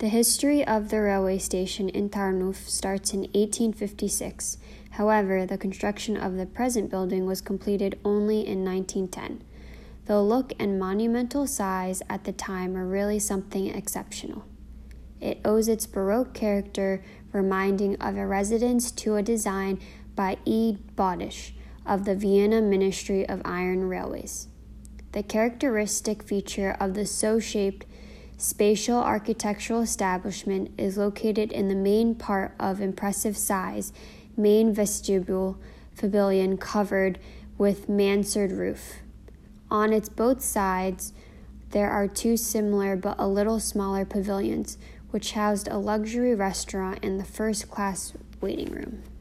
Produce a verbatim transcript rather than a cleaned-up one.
The history of the railway station in Tarnów starts in eighteen fifty-six. However, the construction of the present building was completed only in nineteen ten. The look and monumental size at the time were really something exceptional. It owes its Baroque character, reminding of a residence, to a design by E. Bodisch of the Vienna Ministry of Iron Railways. The characteristic feature of the so-shaped spatial architectural establishment is located in the main part of impressive size, main vestibule pavilion covered with mansard roof. On its both sides, there are two similar but a little smaller pavilions, which housed a luxury restaurant and the first-class waiting room.